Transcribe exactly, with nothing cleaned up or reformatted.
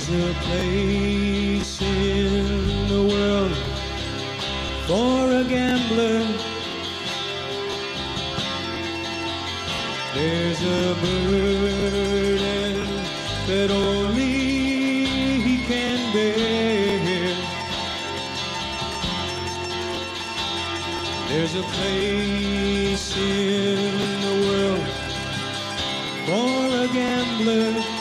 There's a place in the world for a gambler. There's a burden that only he can bear. There's a place in the world for a gambler.